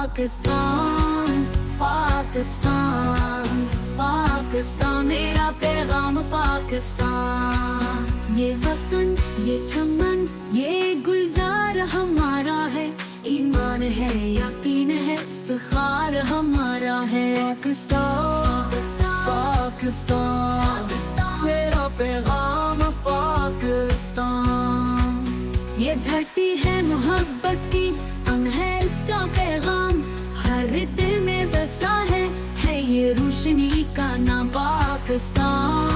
पाकिस्तान पाकिस्तान पाकिस्तान मेरा पैगाम पाकिस्तान। ये वतन, ये चमन, ये गुलजार हमारा है, ईमान है, यकीन है, इफ्तिखार हमारा है। पाकिस्तान पाकिस्तान मेरा पैगाम पाकिस्तान। ये धरती है मोहब्बत की, हम है इसका पैगाम, हर दिल में बसा है ये रोशनी का नाम पाकिस्तान।